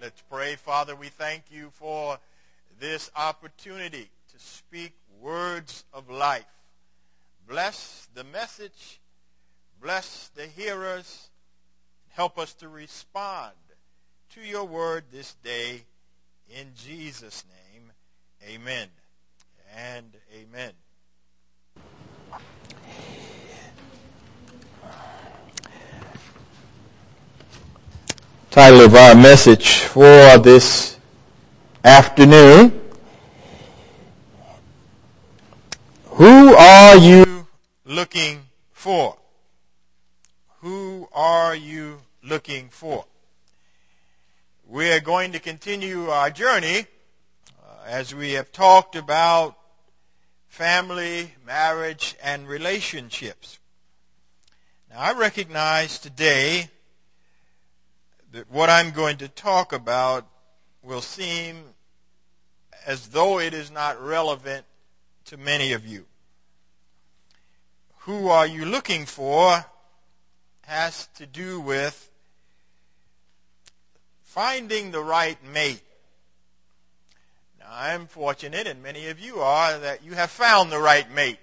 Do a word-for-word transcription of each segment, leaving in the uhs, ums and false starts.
Let's pray. Father, we thank you for this opportunity to speak words of life. Bless the message. Bless the hearers. Help us to respond to your word this day. In Jesus' name, amen and amen. Title of our message for this afternoon: Who are you looking for? Who are you looking for? We are going to continue our journey uh, as we have talked about family, marriage, and relationships. Now, I recognize today that what I'm going to talk about will seem as though it is not relevant to many of you. Who are you looking for has to do with finding the right mate. Now, I'm fortunate, and many of you are, that you have found the right mate.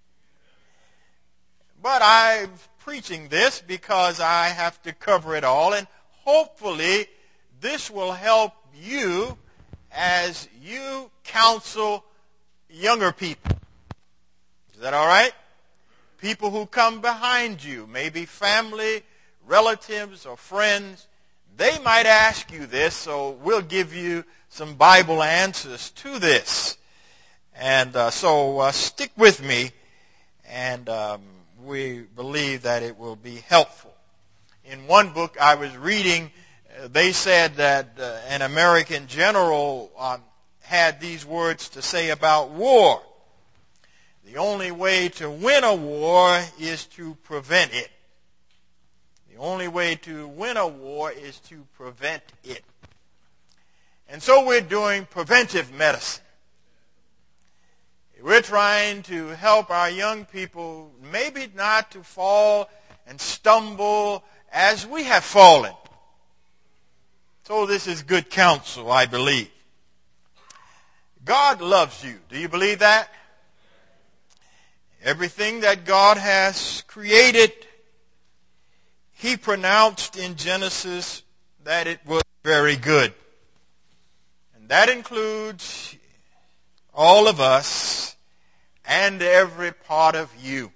But I'm preaching this because I have to cover it all, and hopefully, this will help you as you counsel younger people. Is that all right? People who come behind you, maybe family, relatives, or friends, they might ask you this, so we'll give you some Bible answers to this. And uh, so uh, stick with me, and um, we believe that it will be helpful. In one book I was reading, uh, they said that uh, an American general um, had these words to say about war. The only way to win a war is to prevent it. The only way to win a war is to prevent it. And so we're doing preventive medicine. We're trying to help our young people maybe not to fall and stumble as we have fallen. So this is good counsel, I believe. God loves you. Do you believe that? Everything that God has created, He pronounced in Genesis that it was very good. And that includes all of us and every part of you.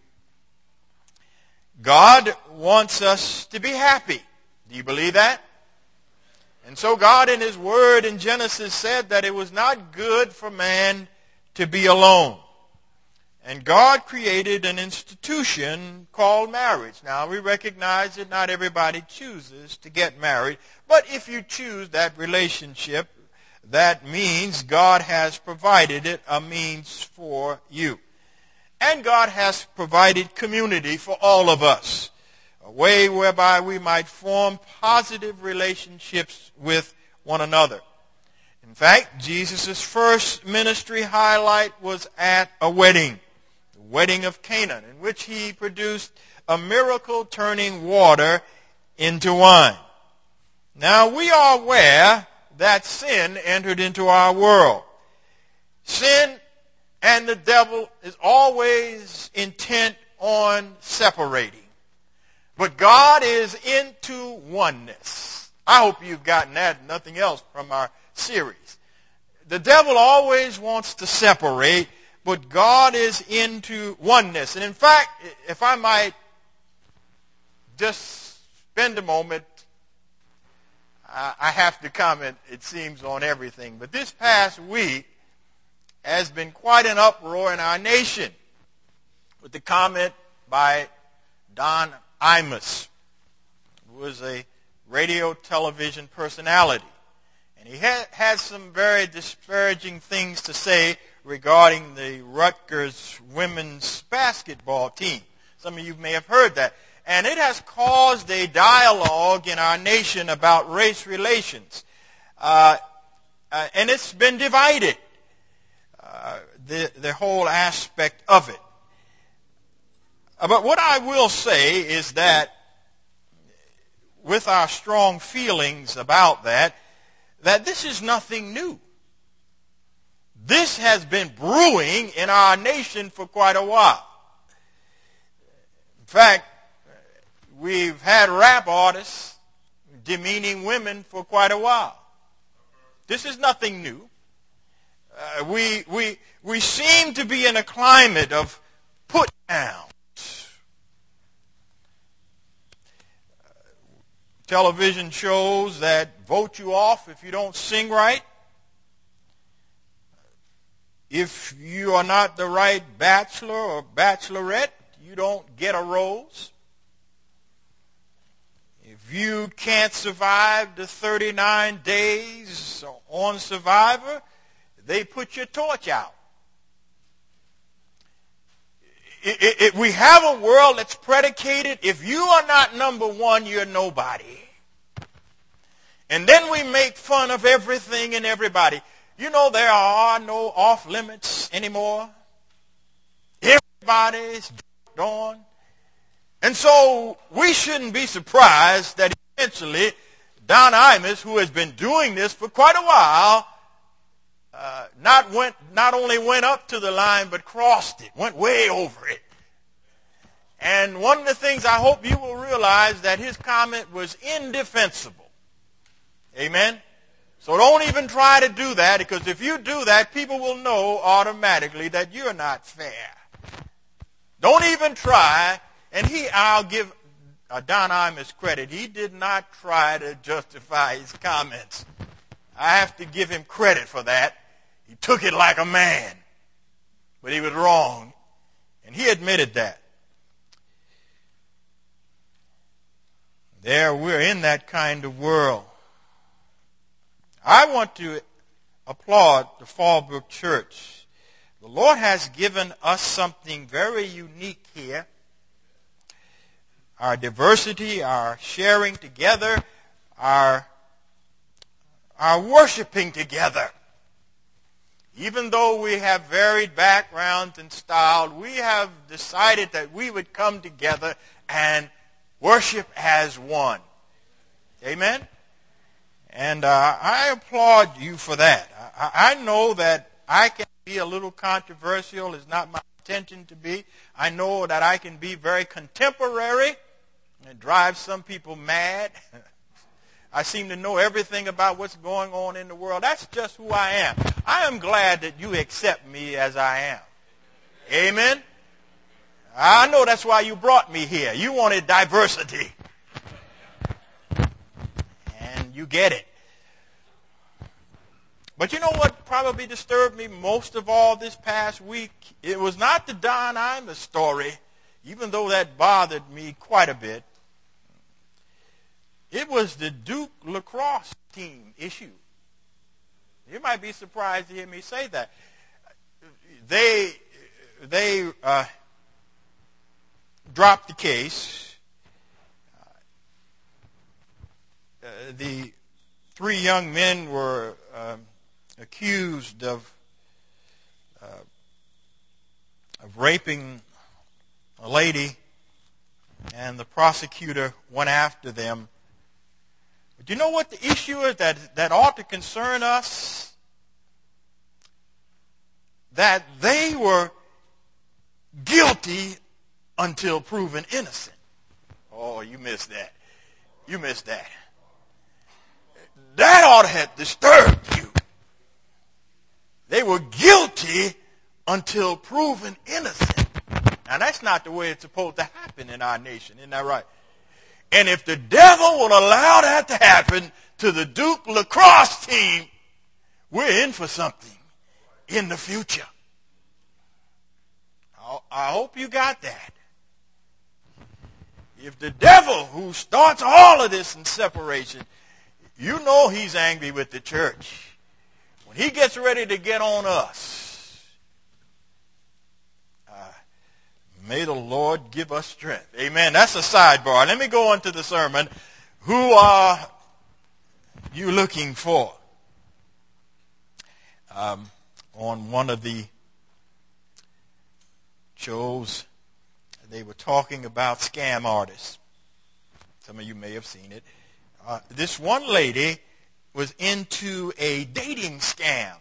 God wants us to be happy. Do you believe that? And so God in His Word in Genesis said that it was not good for man to be alone. And God created an institution called marriage. Now, we recognize that not everybody chooses to get married, but if you choose that relationship, that means God has provided it a means for you. And God has provided community for all of us, a way whereby we might form positive relationships with one another. In fact, Jesus' first ministry highlight was at a wedding, the wedding of Cana, in which He produced a miracle turning water into wine. Now, we are aware that sin entered into our world. Sin and the devil is always intent on separating. But God is into oneness. I hope you've gotten that, nothing else, from our series. The devil always wants to separate, but God is into oneness. And in fact, if I might just spend a moment, I have to comment, it seems, on everything. But this past week has been quite an uproar in our nation with the comment by Don Imus, who was a radio television personality. And he had, had some very disparaging things to say regarding the Rutgers women's basketball team. Some of you may have heard that. And it has caused a dialogue in our nation about race relations. Uh, uh, and it's been divided, uh, the, the whole aspect of it. Uh, but what I will say is that with our strong feelings about that, that this is nothing new. This has been brewing in our nation for quite a while. In fact, we've had rap artists demeaning women for quite a while. This is nothing new. Uh, we, we, we seem to be in a climate of put downs. Uh, television shows that vote you off if you don't sing right. If you are not the right bachelor or bachelorette, you don't get a rose. If you can't survive the thirty-nine days on Survivor, they put your torch out. It, it, it, we have a world that's predicated, if you are not number one, you're nobody. And then we make fun of everything and everybody. You know, there are no off limits anymore. Everybody's on. And so we shouldn't be surprised that eventually Don Imus, who has been doing this for quite a while, uh, not went, not only went up to the line, but crossed it, went way over it. And one of the things I hope you will realize that his comment was indefensible. Amen? So don't even try to do that, because if you do that, people will know automatically that you're not fair. Don't even try. And he, I'll give uh, Don Imus credit. He did not try to justify his comments. I have to give him credit for that. He took it like a man. But he was wrong. And he admitted that. There, we're in that kind of world. I want to applaud the Fallbrook Church. The Lord has given us something very unique here. Our diversity, our sharing together, our, our worshiping together. Even though we have varied backgrounds and styles, we have decided that we would come together and worship as one. Amen? And uh, I applaud you for that. I, I know that I can be a little controversial. It's not my intention to be. I know that I can be very contemporary and drive some people mad. I seem to know everything about what's going on in the world. That's just who I am. I am glad that you accept me as I am. Amen? I know that's why you brought me here. You wanted diversity. And you get it. But you know what probably disturbed me most of all this past week? It was not the Don Imus story, even though that bothered me quite a bit. It was the Duke lacrosse team issue. You might be surprised to hear me say that. They, they uh, dropped the case. Uh, the three young men were um, accused of uh, of raping a lady, and the prosecutor went after them. But you know what the issue is that, that ought to concern us? That they were guilty until proven innocent. Oh, you missed that. You missed that. That ought to have disturbed you. They were guilty until proven innocent. Now, that's not the way it's supposed to happen in our nation. Isn't that right? And if the devil will allow that to happen to the Duke lacrosse team, we're in for something in the future. I hope you got that. If the devil, who starts all of this in separation, you know he's angry with the church. When he gets ready to get on us, uh, may the Lord give us strength. Amen. That's a sidebar. Let me go on to the sermon. Who are you looking for? Um, on one of the shows, they were talking about scam artists. Some of you may have seen it. Uh, this one lady was into a dating scam.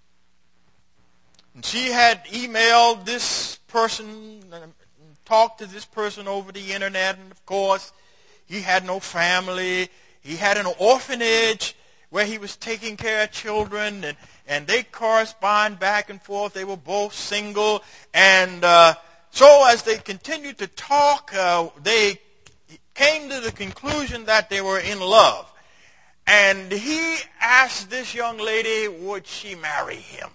And she had emailed this person, talked to this person over the internet, and of course, he had no family. He had an orphanage where he was taking care of children, and, and they correspond back and forth. They were both single, and uh, so as they continued to talk, uh, they came to the conclusion that they were in love. And he asked this young lady, would she marry him?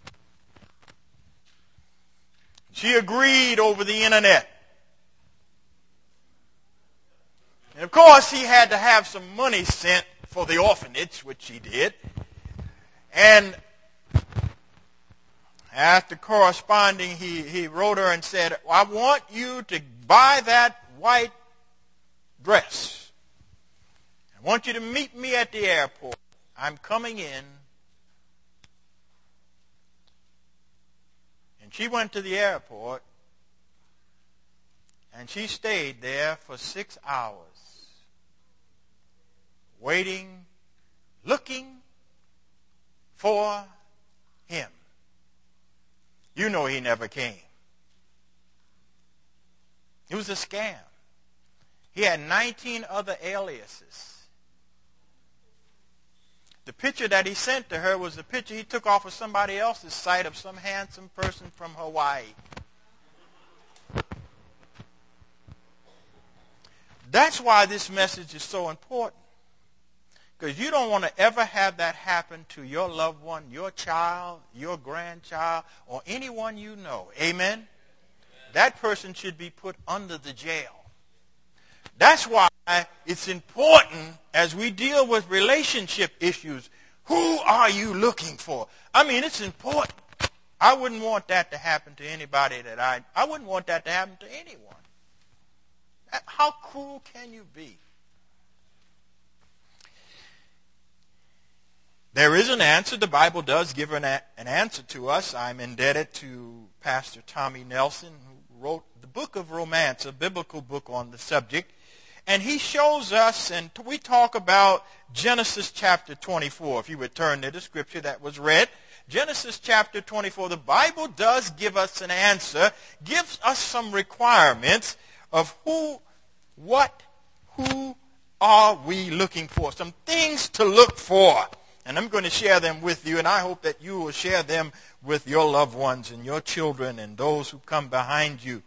She agreed over the internet. And of course, he had to have some money sent for the orphanage, which he did. And after corresponding, he, he wrote her and said, I want you to buy that white dress. I want you to meet me at the airport. I'm coming in. And she went to the airport, and she stayed there for six hours, waiting, looking for him. You know he never came. It was a scam. He had nineteen other aliases. The picture that he sent to her was a picture he took off of somebody else's site of some handsome person from Hawaii. That's why this message is so important. Because you don't want to ever have that happen to your loved one, your child, your grandchild, or anyone you know. Amen? Amen. That person should be put under the jail. That's why it's important as we deal with relationship issues. Who are you looking for? I mean, it's important. I wouldn't want that to happen to anybody that I... I wouldn't want that to happen to anyone. How cruel can you be? There is an answer. The Bible does give an, a, an answer to us. I'm indebted to Pastor Tommy Nelson, who wrote the book of Romance, a biblical book on the subject. And he shows us, and we talk about Genesis chapter twenty-four. If you would turn to the scripture that was read. Genesis chapter twenty-four. The Bible does give us an answer, gives us some requirements of who, what, who are we looking for. Some things to look for. And I'm going to share them with you, and I hope that you will share them with your loved ones and your children and those who come behind you.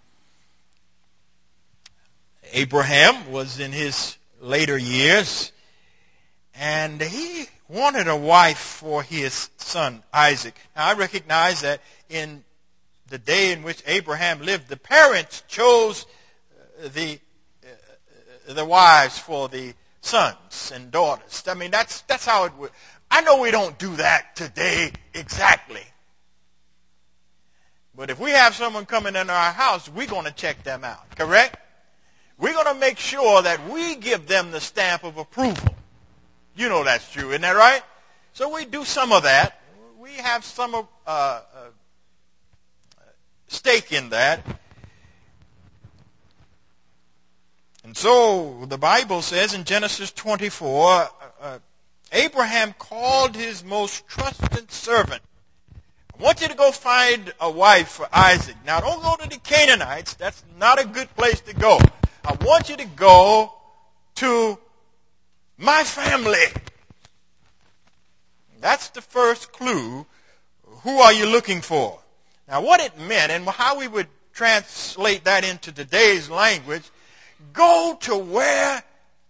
Abraham was in his later years, and he wanted a wife for his son Isaac. Now, I recognize that in the day in which Abraham lived, the parents chose the uh, the wives for the sons and daughters. I mean, that's that's how it would. I know we don't do that today exactly. But if we have someone coming into our house, we're going to check them out, correct? We're going to make sure that we give them the stamp of approval. You know that's true, isn't that right? So we do some of that. We have some uh, uh, stake in that. And so the Bible says in Genesis twenty-four, uh, uh, Abraham called his most trusted servant. I want you to go find a wife for Isaac. Now, don't go to the Canaanites. That's not a good place to go. I want you to go to my family. That's the first clue. Who are you looking for? Now, what it meant and how we would translate that into today's language, go to where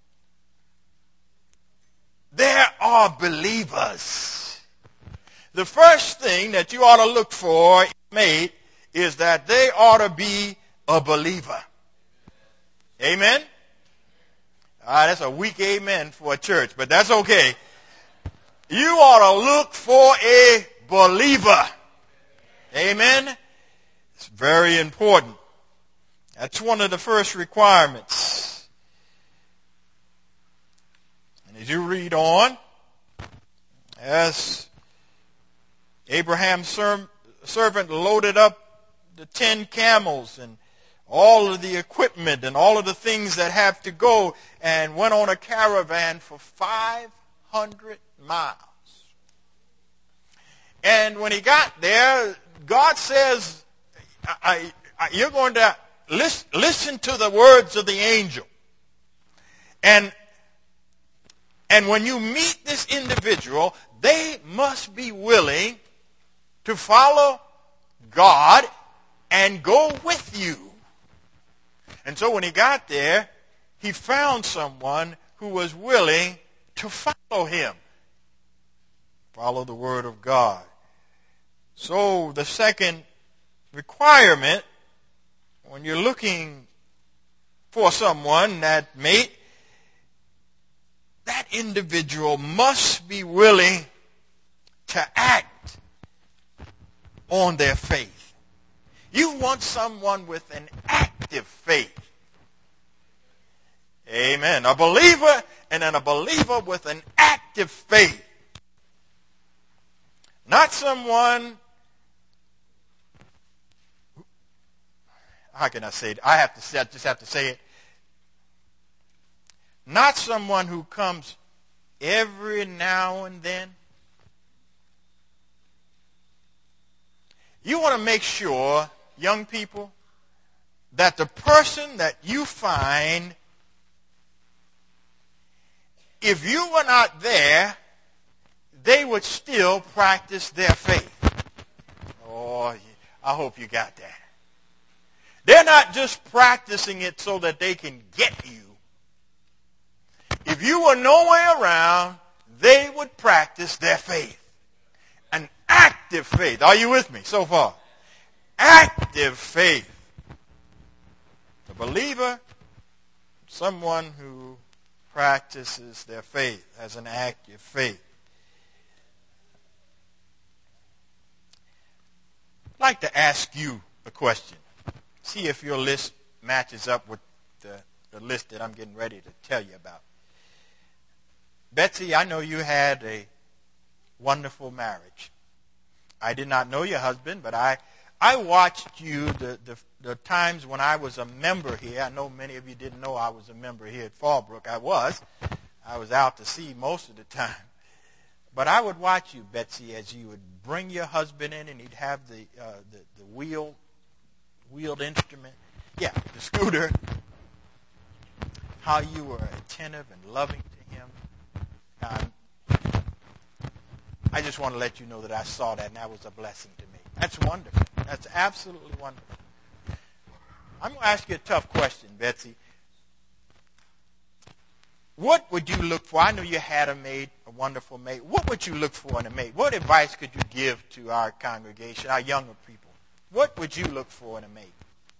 there are believers. The first thing that you ought to look for in a mate is that they ought to be a believer. Amen? Ah, that's a weak amen for a church, but that's okay. You ought to look for a believer. Amen? It's very important. That's one of the first requirements. And as you read on, as Abraham's servant loaded up the ten camels and all of the equipment and all of the things that have to go, and went on a caravan for five hundred miles. And when he got there, God says, I, I, you're going to listen, listen to the words of the angel. And, and when you meet this individual, they must be willing to follow God and go with you. And so when he got there, he found someone who was willing to follow him. Follow the word of God. So the second requirement, when you're looking for someone, that mate, that individual must be willing to act on their faith. You want someone with an active faith. Amen. A believer, and then a believer with an active faith. Not someone, how can I say it? I have to say, I just have to say it. Not someone who comes every now and then. You want to make sure, young people, that the person that you find, if you were not there, they would still practice their faith. Oh, I hope you got that. They're not just practicing it so that they can get you. If you were nowhere around, they would practice their faith. An active faith. Are you with me so far? Active faith. A believer, someone who practices their faith, has an active faith. I'd like to ask you a question. See if your list matches up with the, the list that I'm getting ready to tell you about. Betsy, I know you had a wonderful marriage. I did not know your husband, but I, I watched you the, the, the times when I was a member here. I know many of you didn't know I was a member here at Fallbrook. I was. I was out to sea most of the time. But I would watch you, Betsy, as you would bring your husband in and he'd have the uh, the, the wheel, wheeled instrument. Yeah, the scooter. How you were attentive and loving to him. Um, I just want to let you know that I saw that and that was a blessing to me. That's wonderful. That's absolutely wonderful. I'm going to ask you a tough question, Betsy. What would you look for? I know you had a mate, a wonderful mate. What would you look for in a mate? What advice could you give to our congregation, our younger people? What would you look for in a mate?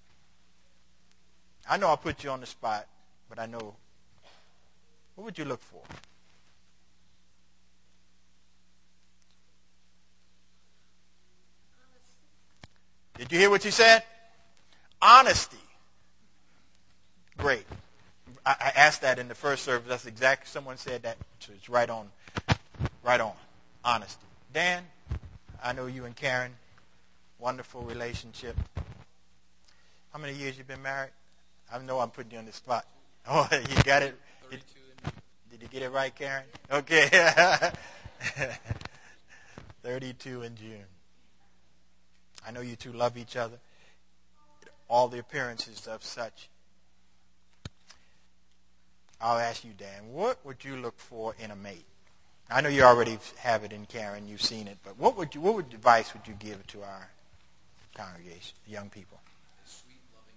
I know I'll put you on the spot, but I know. What would you look for? Did you hear what you said? Honesty. Great. I, I asked that in the first service. That's exactly, someone said that. So it's right on. Right on. Honesty. Dan, I know you and Karen, wonderful relationship. How many years you been married? I know I'm putting you on the spot. Oh, you got it? Did, did you get it right, Karen? Okay. thirty-two in June. I know you two love each other. All the appearances of such. I'll ask you, Dan, what would you look for in a mate? I know you already have it in Karen. You've seen it. But what would you, what would advice would you give to our congregation, young people? A sweet, loving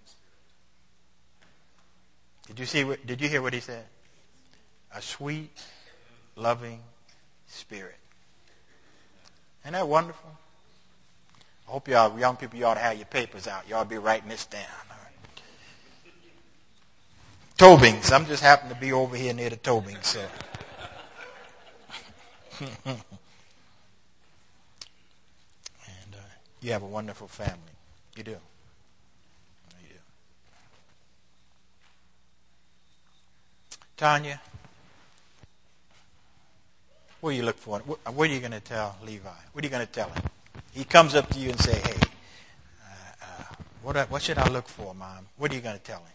spirit. Did you see? What, did you hear what he said? A sweet, loving spirit. Isn't that wonderful? I hope y'all, young people, you ought to have your papers out. You ought to be writing this down. Tobings. I'm just happen to be over here near the Tobings, so. And uh, you have a wonderful family. You do. You do. Tanya, what are you looking for? What, what are you going to tell Levi? What are you going to tell him? He comes up to you and say, hey, uh, uh, what, what should I look for, Mom? What are you going to tell him?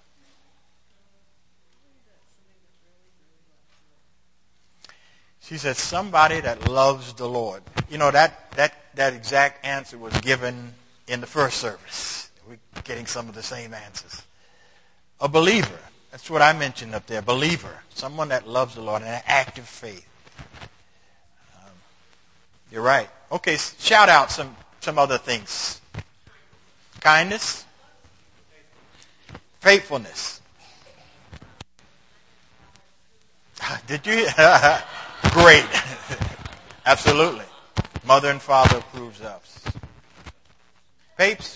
She said, somebody that loves the Lord. You know, that, that, that exact answer was given in the first service. We're getting some of the same answers. A believer. That's what I mentioned up there. Believer. Someone that loves the Lord and an active faith. Um, you're right. Okay, shout out some, some other things. Kindness. Faithfulness. Did you? Great. Absolutely. Mother and father approves of us. Papes?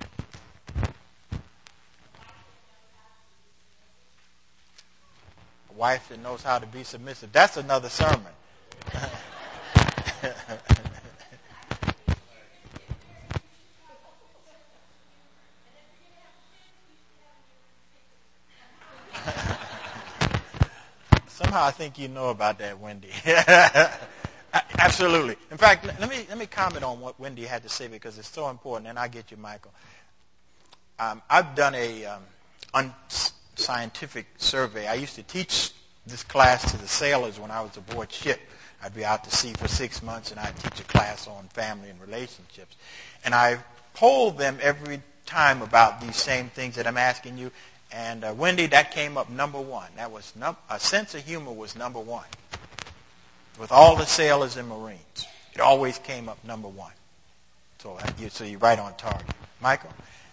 A wife that knows how to be submissive. That's another sermon. Somehow I think you know about that, Wendy. Absolutely. In fact, let me let me comment on what Wendy had to say because it's so important, and I get you, Michael. Um, I've done a um, unscientific survey. I used to teach this class to the sailors when I was aboard ship. I'd be out to sea for six months, and I'd teach a class on family and relationships. And I polled them every time about these same things that I'm asking you. And uh, Wendy, that came up number one. That was num- a sense of humor was number one. With all the sailors and Marines, it always came up number one. So, uh, you, so you're right on target, Michael.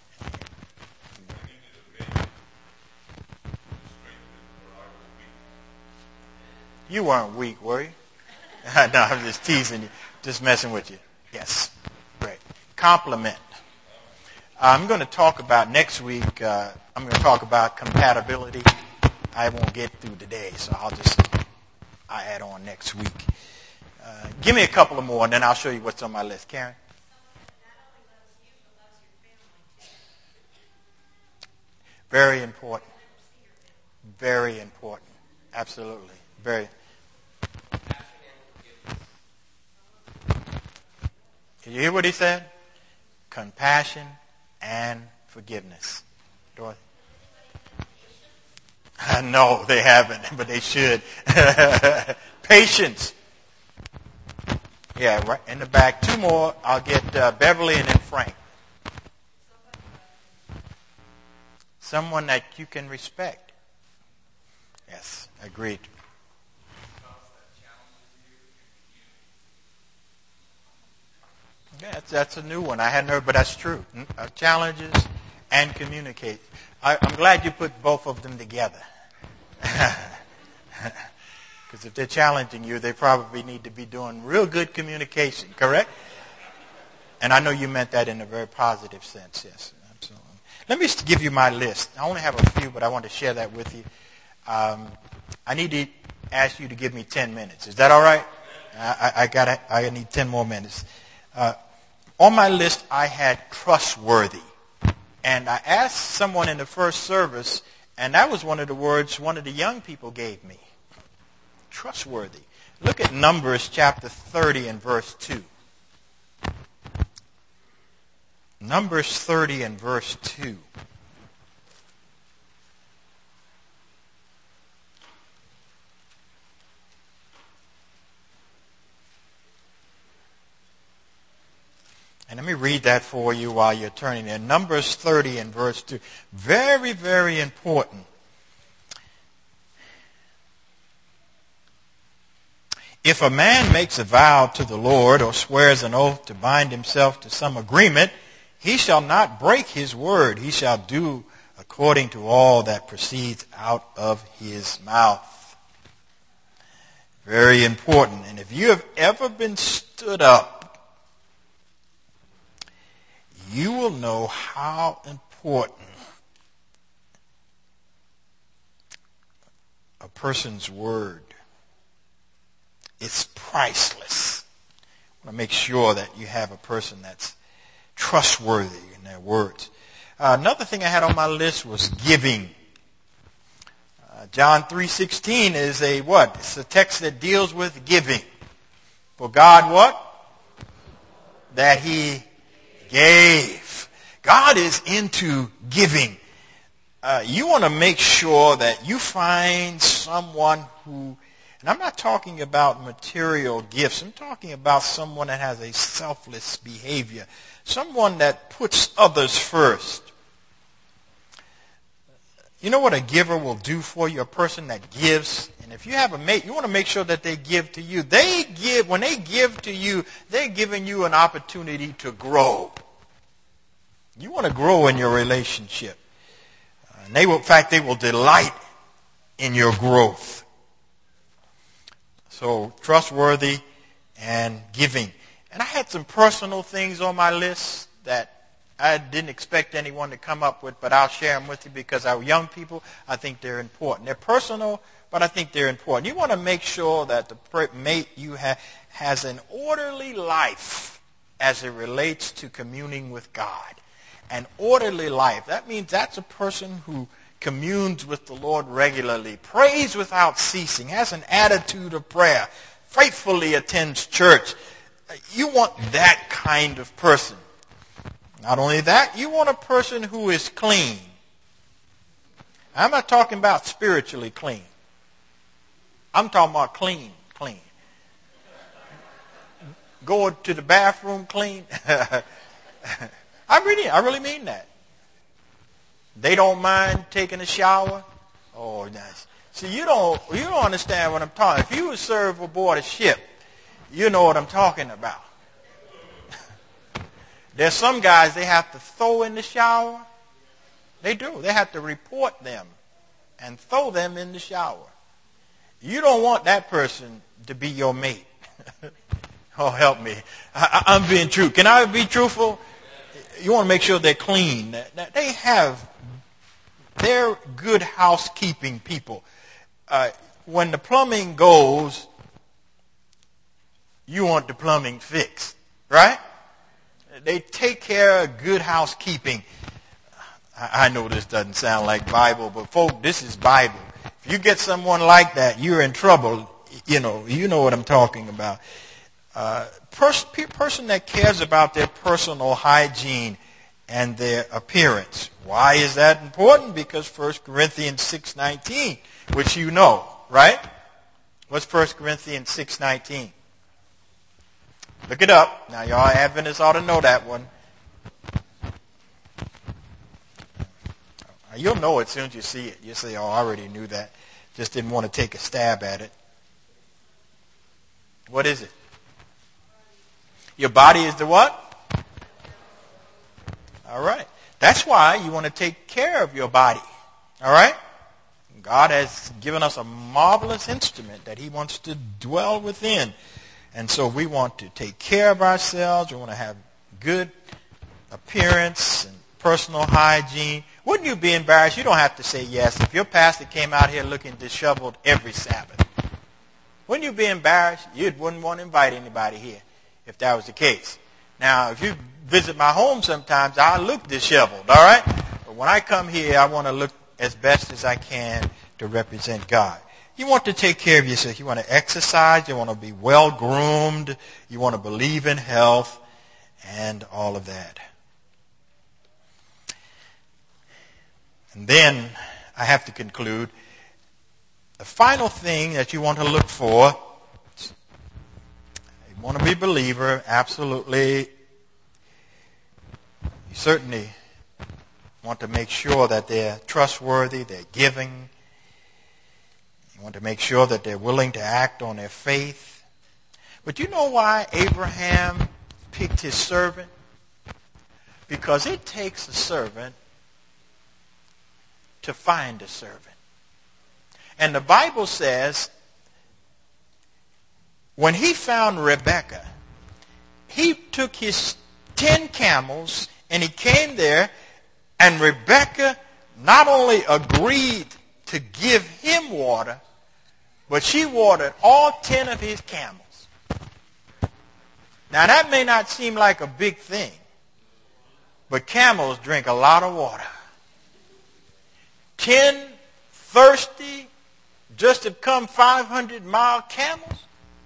You weren't weak, were you? No, I'm just teasing you, just messing with you. Yes, great. Compliment. I'm going to talk about next week. Uh, I'm going to talk about compatibility. I won't get through today, so I'll just I add on next week. Uh, give me a couple of more, and then I'll show you what's on my list. Karen? Very important. Very important. Absolutely. Very. Did you hear what he said? Compassion and forgiveness. Dorothy? No, they haven't, but they should. Patience. Yeah, right in the back. Two more. I'll get uh, Beverly and then Frank. Someone that you can respect. Yes, agreed. Yeah, that's, that's a new one. I hadn't heard, but that's true. Uh, challenges and communicate. I, I'm glad you put both of them together. Because if they're challenging you, they probably need to be doing real good communication, correct? And I know you meant that in a very positive sense, yes. Absolutely. Let me give you my list. I only have a few, but I want to share that with you. Um, I need to ask you to give me ten minutes. Is that all right? I, I, got I need ten more minutes. Uh, on my list, I had trustworthy. And I asked someone in the first service, and that was one of the words one of the young people gave me. Trustworthy. Look at Numbers chapter thirty and verse two. Numbers thirty and verse two. And let me read that for you while you're turning there. Numbers thirty and verse two. Very, very important. If a man makes a vow to the Lord or swears an oath to bind himself to some agreement, he shall not break his word. He shall do according to all that proceeds out of his mouth. Very important. And if you have ever been stood up, you will know how important a person's word. It's priceless. I want to make sure that you have a person that's trustworthy in their words. Uh, another thing I had on my list was giving. Uh, John three sixteen is a what? It's a text that deals with giving. For God what? That he gave. God is into giving. Uh, you want to make sure that you find someone who And I'm not talking about material gifts. I'm talking about someone that has a selfless behavior, someone that puts others first. You know what a giver will do for you? A person that gives. And if you have a mate, you want to make sure that they give to you. They give, when they give to you, they're giving you an opportunity to grow. You want to grow in your relationship. Uh, and they will, in fact, they will delight in your growth. So, trustworthy and giving. And I had some personal things on my list that I didn't expect anyone to come up with, but I'll share them with you because our young people, I think they're important. They're personal, but I think they're important. You want to make sure that the mate you have has an orderly life as it relates to communing with God. An orderly life. That means that's a person who communes with the Lord regularly, prays without ceasing, has an attitude of prayer, faithfully attends church. You want that kind of person. Not only that, you want a person who is clean. I'm not talking about spiritually clean. I'm talking about clean, clean. Go to the bathroom clean. I really, I really mean that. They don't mind taking a shower. Oh, nice. See, you don't, you don't understand what I'm talking. If you would serve aboard a ship, you know what I'm talking about. There's some guys they have to throw in the shower. They do. They have to report them and throw them in the shower. You don't want that person to be your mate. Oh, help me. I, I'm being true. Can I be truthful? You want to make sure they're clean. That they have, they're good housekeeping people. Uh, when the plumbing goes, you want the plumbing fixed, right? They take care of good housekeeping. I, I know this doesn't sound like Bible, but folk, this is Bible. If you get someone like that, you're in trouble. You know, you know what I'm talking about. Uh, pers- person that cares about their personal hygiene and their appearance. Why is that important? Because First Corinthians six nineteen, which you know, right? What's First Corinthians six nineteen? Look it up. Now, y'all Adventists ought to know that one. You'll know it as soon as you see it. You say, oh, I already knew that. Just didn't want to take a stab at it. What is it? Your body is the what? All right. That's why you want to take care of your body. All right? God has given us a marvelous instrument that he wants to dwell within. And so we want to take care of ourselves. We want to have good appearance and personal hygiene. Wouldn't you be embarrassed? You don't have to say yes. If your pastor came out here looking disheveled every Sabbath, wouldn't you be embarrassed? You wouldn't want to invite anybody here if that was the case. Now, if you visit my home sometimes, I look disheveled, all right? But when I come here, I want to look as best as I can to represent God. You want to take care of yourself. You want to exercise. You want to be well-groomed. You want to believe in health and all of that. And then I have to conclude. The final thing that you want to look for, you want to be a believer, absolutely. You certainly want to make sure that they're trustworthy, they're giving. You want to make sure that they're willing to act on their faith. But you know why Abraham picked his servant? Because it takes a servant to find a servant. And the Bible says when he found Rebekah, he took his ten camels and he came there, and Rebekah not only agreed to give him water, but she watered all ten of his camels. Now that may not seem like a big thing, but camels drink a lot of water. Ten thirsty, just have come five hundred mile camels.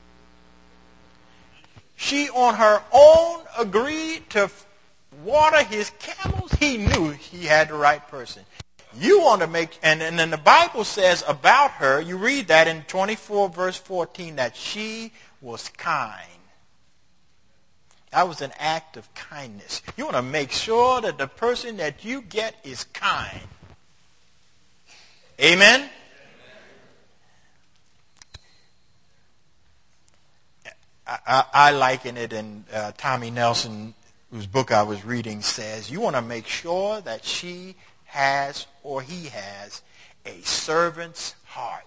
She on her own agreed to water his camels. He knew he had the right person. You want to make, and, and then the Bible says about her, you read that in twenty-four verse fourteen, that she was kind. That was an act of kindness. You want to make sure that the person that you get is kind. Amen? I, I, I liken it, in uh, Tommy Nelson, whose book I was reading, says, you want to make sure that she has, or he has, a servant's heart.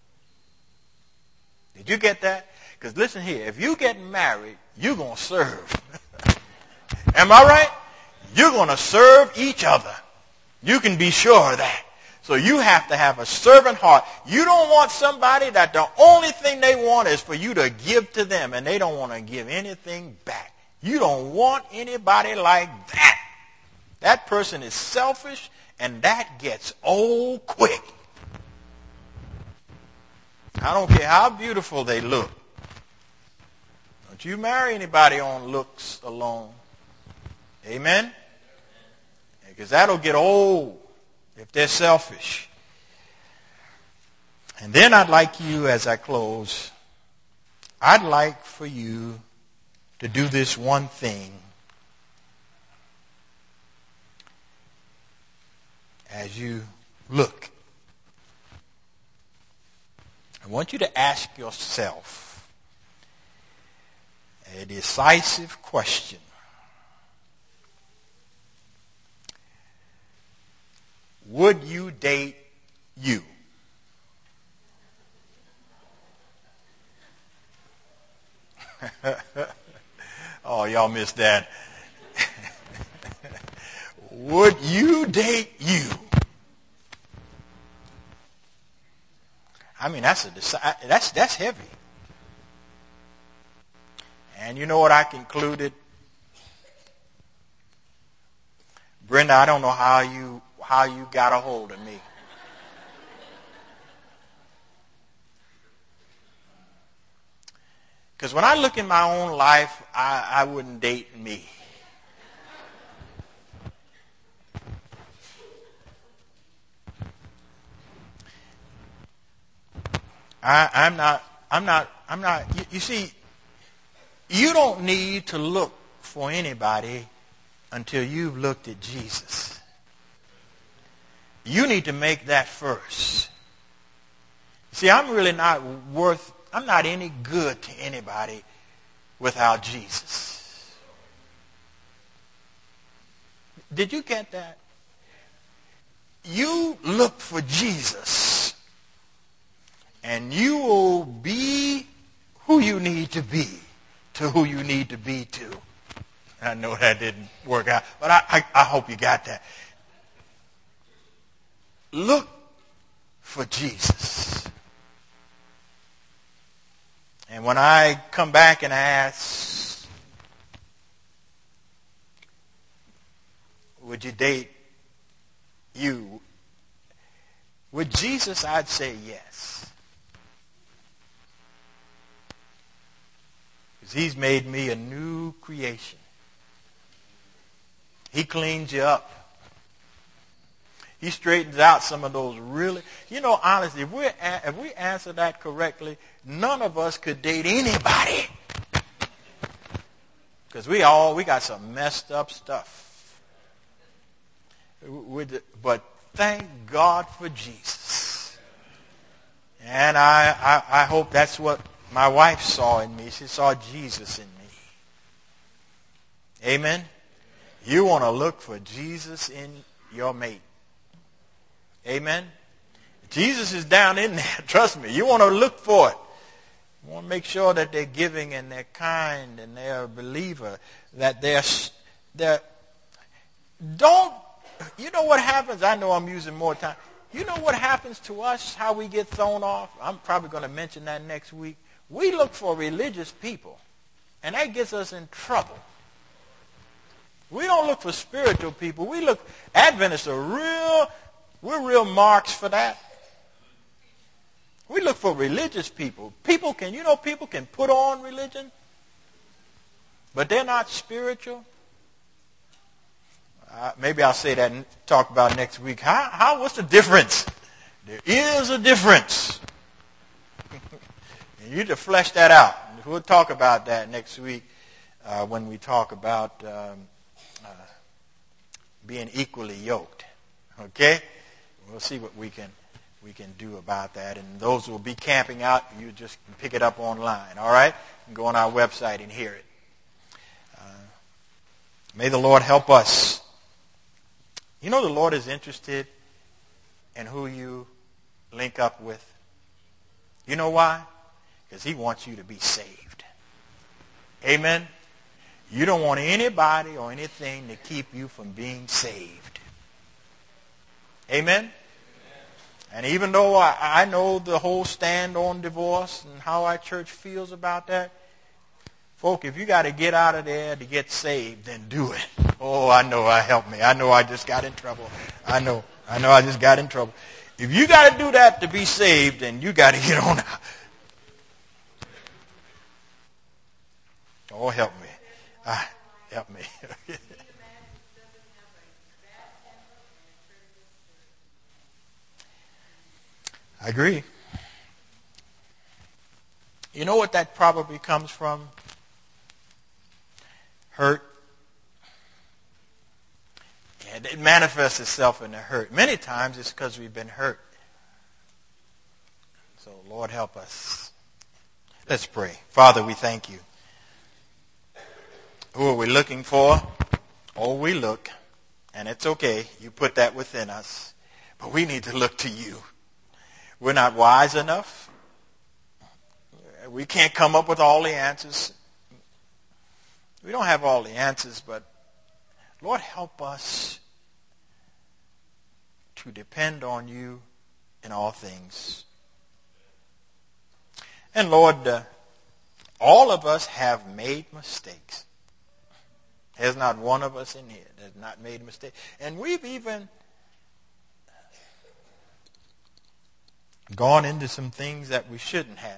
Did you get that? Because listen here, if you get married, you're going to serve. Am I right? You're going to serve each other. You can be sure of that. So you have to have a servant heart. You don't want somebody that the only thing they want is for you to give to them, and they don't want to give anything back. You don't want anybody like that. That person is selfish, and that gets old quick. I don't care how beautiful they look. Don't you marry anybody on looks alone. Amen? Because that'll get old if they're selfish. And then I'd like you, as I close, I'd like for you to do this one thing as you look. I want you to ask yourself a decisive question. Would you date you? Oh, y'all missed that. Would you date you? I mean, that's a that's that's heavy. And you know what I concluded? Brenda, I don't know how you how you got a hold of me. Because when I look in my own life, I, I wouldn't date me. I, I'm not, I'm not, I'm not, you, you see, you don't need to look for anybody until you've looked at Jesus. You need to make that first. See, I'm really not worth, I'm not any good to anybody without Jesus. Did you get that? You look for Jesus, and you will be who you need to be to who you need to be to. I know that didn't work out, but I, I, I hope you got that. Look for Jesus. And when I come back and ask, would you date you? With Jesus, I'd say yes. Because he's made me a new creation. He cleans you up. He straightens out some of those really, you know, honestly, if we if we answer that correctly, none of us could date anybody. Because we all, we got some messed up stuff. But thank God for Jesus. And I, I, I hope that's what my wife saw in me. She saw Jesus in me. Amen? You want to look for Jesus in your mate. Amen? Jesus is down in there. Trust me. You want to look for it. You want to make sure that they're giving and they're kind and they're a believer. That they're, they're, don't, you know what happens? I know I'm using more time. You know what happens to us, how we get thrown off? I'm probably going to mention that next week. We look for religious people, and that gets us in trouble. We don't look for spiritual people. We look, Adventists are real, we're real marks for that. We look for religious people. People can, you know, people can put on religion, but they're not spiritual. uh, maybe I'll say that and talk about next week. How, how, what's the difference? There is a difference. You need to flesh that out. We'll talk about that next week uh, when we talk about um, uh, being equally yoked. Okay? We'll see what we can we can do about that. And those who will be camping out, you just pick it up online. All right? You can go on our website and hear it. Uh, may the Lord help us. You know the Lord is interested in who you link up with. You know why? Because he wants you to be saved. Amen? You don't want anybody or anything to keep you from being saved. Amen? And even though I, I know the whole stand on divorce and how our church feels about that, folk, if you got to get out of there to get saved, then do it. Oh, I know I helped me. I know I just got in trouble. I know. I know I just got in trouble. If you got to do that to be saved, then you got to get on out. Oh, help me. Ah, help me. I agree. You know what that probably comes from? Hurt. And it manifests itself in the hurt. Many times it's because we've been hurt. So, Lord, help us. Let's pray. Father, we thank you. Who are we looking for? Oh, we look. And it's okay. You put that within us. But we need to look to you. We're not wise enough. We can't come up with all the answers. We don't have all the answers, but Lord, help us to depend on you in all things. And Lord, uh, all of us have made mistakes. There's not one of us in here that has not made a mistake. And we've even gone into some things that we shouldn't have.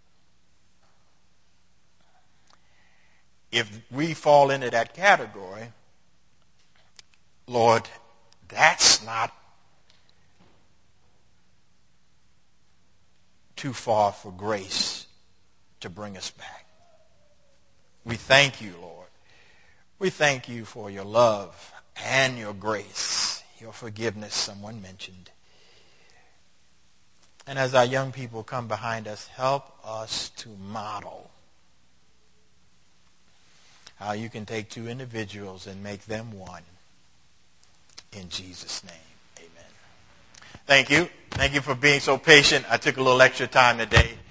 If we fall into that category, Lord, that's not too far for grace to bring us back. We thank you, Lord. We thank you for your love and your grace, your forgiveness, someone mentioned. And as our young people come behind us, help us to model how you can take two individuals and make them one. In Jesus' name, amen. Thank you. Thank you for being so patient. I took a little extra time today.